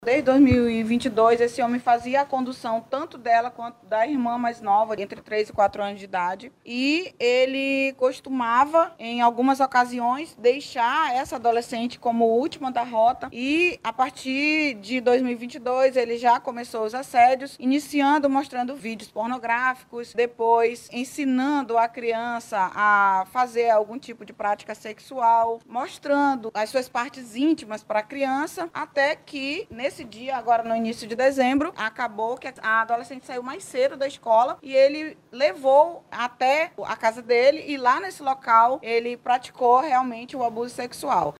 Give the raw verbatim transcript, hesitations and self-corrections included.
Desde dois mil e vinte e dois, esse homem fazia a condução tanto dela quanto da irmã mais nova, entre três e quatro anos de idade. E ele costumava, em algumas ocasiões, deixar essa adolescente como última da rota. E, a partir de dois mil e vinte e dois, ele já começou os assédios, iniciando mostrando vídeos pornográficos, depois ensinando a criança a fazer algum tipo de prática sexual, mostrando as suas partes íntimas para a criança, até que, nesse Nesse dia, agora no início de dezembro, acabou que a adolescente saiu mais cedo da escola e ele levou até a casa dele e lá nesse local ele praticou realmente o abuso sexual.